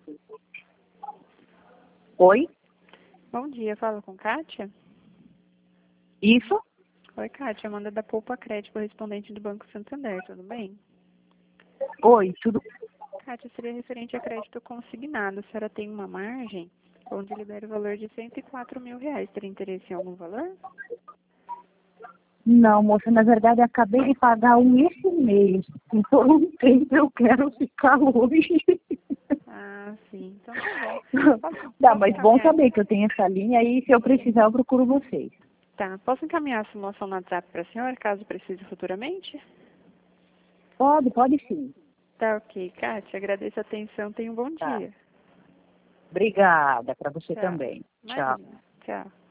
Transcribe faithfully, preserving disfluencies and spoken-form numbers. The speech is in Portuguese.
Oi? Bom dia, falo com Kátia? Isso? Oi, Kátia, Amanda da Poupa Crédito, correspondente do Banco Santander, tudo bem? Oi, tudo... Kátia, seria referente a crédito consignado. A senhora tem uma margem onde libera o valor de cento e quatro mil reais. Teria interesse em algum valor? Não, moça, na verdade eu acabei de pagar um esse mês. Então não tem, eu quero ficar hoje. Ah, sim. Então tá bom. Posso, Tá, posso mas bom encaminhar? saber que eu tenho essa linha e se eu precisar eu procuro vocês. Tá. Posso encaminhar a simulação no WhatsApp para a senhora, caso precise futuramente? Pode, pode sim. Tá ok. Kátia, agradeço a atenção. Tenha um bom Tá. dia. Obrigada, para você Tchau. também. Tchau. Imagina. Tchau.